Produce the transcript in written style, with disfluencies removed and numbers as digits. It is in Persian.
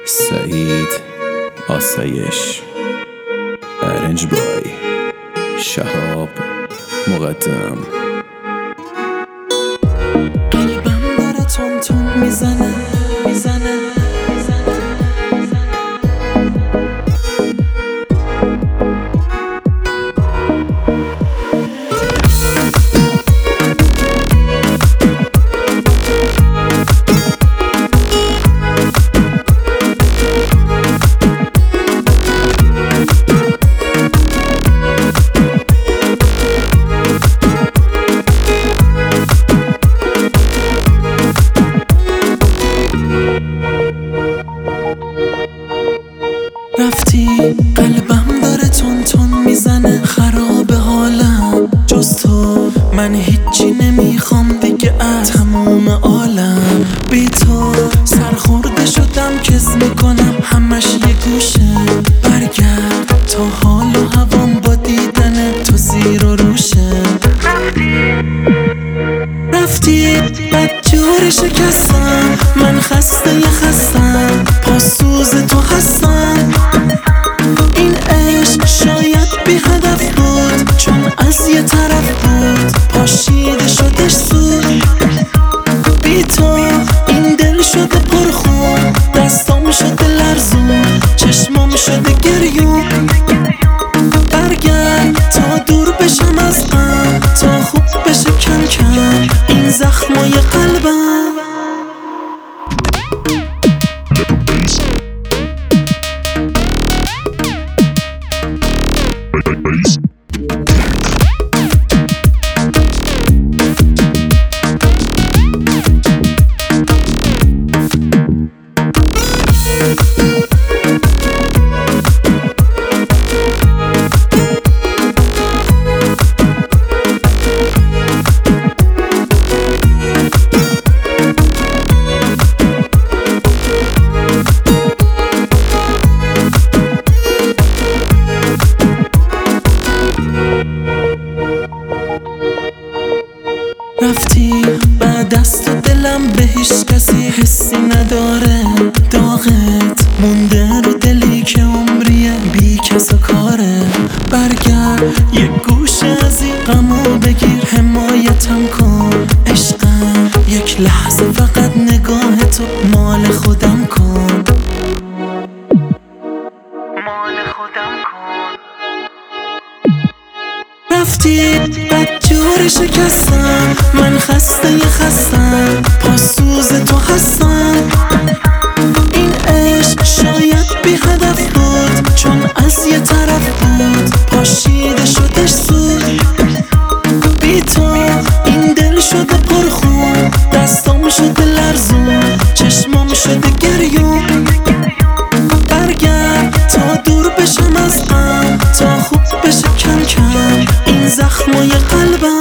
سعید آسایش، ارنج بای شهاب مقدم. قلبم داره تون تون میزنه رفتی قلبم داره تون تون میزنه، خراب حالم جز تو، من هیچی نمیخوام دیگه از تموم عالم. بی تو سرخورده شدم، کس میکنم همش یه گوشه. برگرد تا حال و هوام با دیدن تو زیر و روشه. رفتی بدجوری شکستم، من خسته خستم، پاسوز تو هستم. این عشق شاید بی هدف بود، چون از یه طرف بود پاشیده شدش سود. بی تو این دل شده پرخون، دستام شده لرزون، چشمام شده گریون. برگرد تا دور بشم از غم، تا خوب بشه کم کم این زخمای قلبم. رفتی بعد از تو دلم به هیچ کسی حسی نداره. داغت مونده رو دلی که عمریه بی کس و کاره. برگرد یه گوشه از این غمو بگیر، حمایتم کن عشقم. یک لحظه فقط نگاه تو مال خودم کن، مال خودم کن. رفتی بدجوری شکستم، من خسته خستم، پاسوز تو هستم. این عشق شاید بی هدف بود، چون از یه طرف بود پاشیده شدش سود. بی تو این دل شده پرخون، دستام شده لرزون، چشمام شده گریون. برگرد تا دور بشم از غم، تا خوب بشه کم کم این زخمای قلبم.